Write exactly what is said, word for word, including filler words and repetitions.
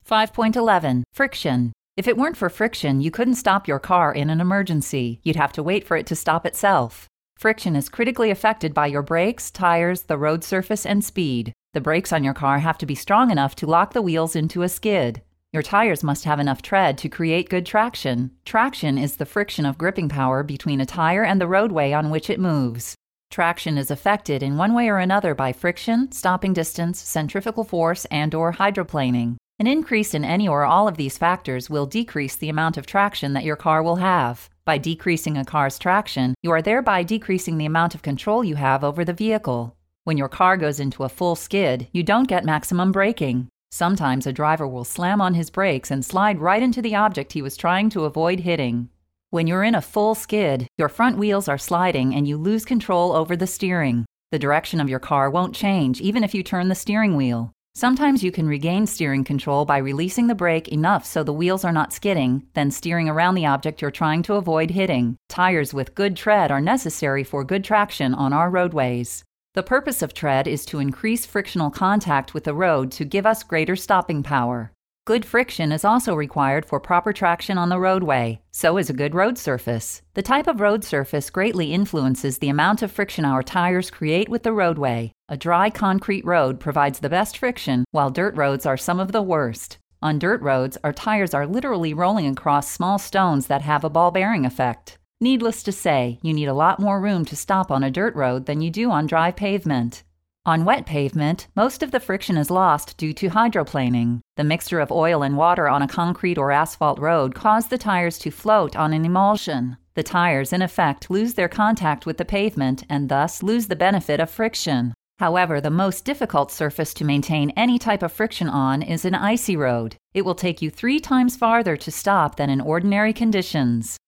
five point eleven. Friction. If it weren't for friction, you couldn't stop your car in an emergency. You'd have to wait for it to stop itself. Friction is critically affected by your brakes, tires, the road surface, and speed. The brakes on your car have to be strong enough to lock the wheels into a skid. Your tires must have enough tread to create good traction. Traction is the friction of gripping power between a tire and the roadway on which it moves. Traction is affected in one way or another by friction, stopping distance, centrifugal force, and/or hydroplaning. An increase in any or all of these factors will decrease the amount of traction that your car will have. By decreasing a car's traction, you are thereby decreasing the amount of control you have over the vehicle. When your car goes into a full skid, you don't get maximum braking. Sometimes a driver will slam on his brakes and slide right into the object he was trying to avoid hitting. When you're in a full skid, your front wheels are sliding and you lose control over the steering. The direction of your car won't change even if you turn the steering wheel. Sometimes you can regain steering control by releasing the brake enough so the wheels are not skidding, then steering around the object you're trying to avoid hitting. Tires with good tread are necessary for good traction on our roadways. The purpose of tread is to increase frictional contact with the road to give us greater stopping power. Good friction is also required for proper traction on the roadway. So is a good road surface. The type of road surface greatly influences the amount of friction our tires create with the roadway. A dry concrete road provides the best friction, while dirt roads are some of the worst. On dirt roads, our tires are literally rolling across small stones that have a ball bearing effect. Needless to say, you need a lot more room to stop on a dirt road than you do on dry pavement. On wet pavement, most of the friction is lost due to hydroplaning. The mixture of oil and water on a concrete or asphalt road causes the tires to float on an emulsion. The tires, in effect, lose their contact with the pavement and thus lose the benefit of friction. However, the most difficult surface to maintain any type of friction on is an icy road. It will take you three times farther to stop than in ordinary conditions.